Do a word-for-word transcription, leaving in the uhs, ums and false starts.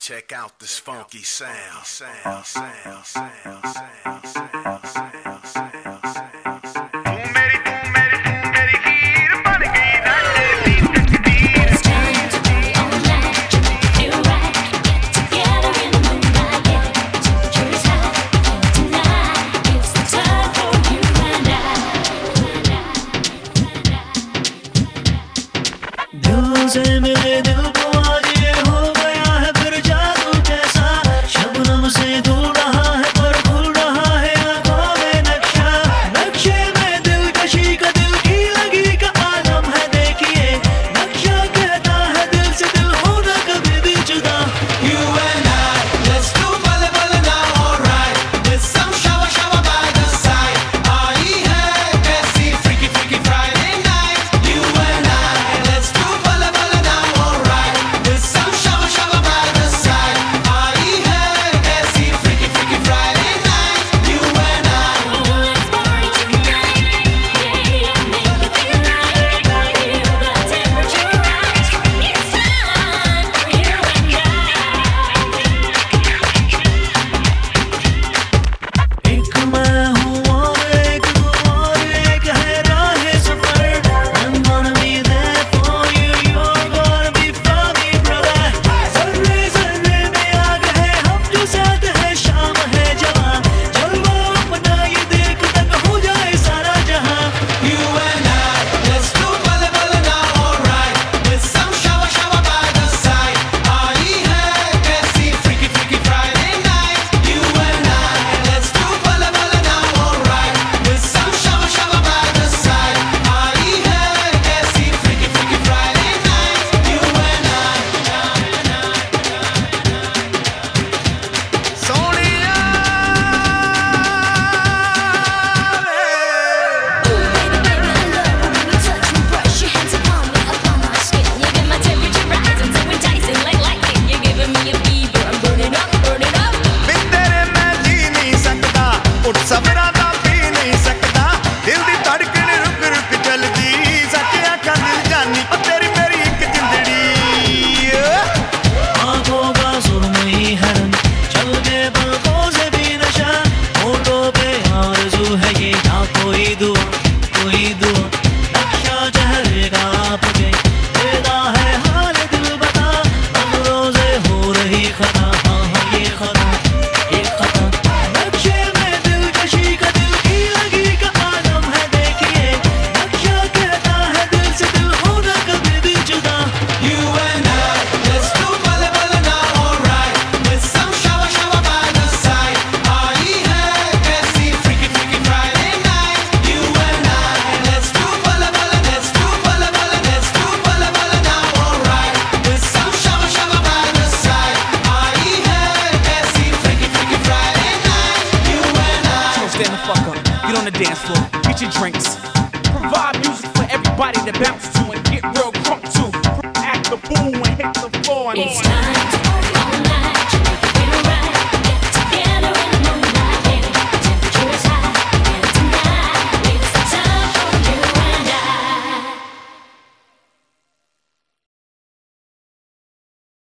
Check out this funky sound. sound, sound, sound, sound, sound, sound, sound, sound. से मिले दिल को आज ये हो गया है फिर जादू जैसा शबनम से दूर रहा है पर भूल रहा है आंखों में नक्शा नक्शे में दिलकशी का दिल की लगी का आलम है देखिए नक्शा कहता है दिल से दिल होना कभी भी जुदा You and I, let's do bale bale now, alright. With some shawa shawa by the side. Aayi hai kaisi freaky freaky Friday night. You and I, let's do bale bale now, alright. With some shawa shawa by the side. Aayi hai kaisi freaky freaky Friday night. You and I. Let's party tonight, yeah, make it feel right. Feel the temperature rise. It's time for you and I. एक मैं हूँ और एक तू और एक है राह सफर I'm gonna be there for you you're gonna be for me brother ज़र्रे ज़र्रे में आग है हम जो साथ है शाम है जवां जलवा अपना ये देख तक हो जाए सारा जहां You and I, let's do bale bale now, alright. With some shawa shawa by the side. Aayi hai kaisi freaky freaky Friday night. You and I, let's do bale bale now, alright. With some shawa shawa by the side. Aayi hai kaisi freaky freaky Friday night. You and I. Sonia, Baby, I love when you touch me, brush your hands upon me, upon my skin. You get my temperature rising, so enticing like lightning. You're giving me a fever, I'm burning up, burning up. बिन तेरे मैं जी नहीं सकता उठ सबरा दा P नहीं सकता दिल दी धड़कन रुक रुक चलदी सच आखां दिल जानी ओ तेरी मेरी एक जिंदड़ी आँखों का सुरमई हरन चल गए पलकों से भी नशा होठों पे आरज़ू है ये ना कोई दुआ कोई दुआ नक्शा चेहरे का आपके देदा है हाल दिल बता नजरों से हो रही खता हाँ हाँ ये खता ये खता नक्शे में दिलकशी का दिल की लगी का आलम है देखिए नक्शा कहता है दिल से दिल होना कभी भी जुदा You and I, let's do bale bale now, alright. With some shawa shawa by the side. Aayi hai kaisi freaky freaky Friday night. You and I, let's do bale bale, let's do bale bale, let's do bale bale now, alright. With some shawa shawa by the side. Aayi hai kaisi freaky freaky Friday night. You and I. So stand the fuck up, get on the dance floor, get your drinks. Provide music for everybody to bounce to and get real crunk to. Act the fool and hit the floor and It's time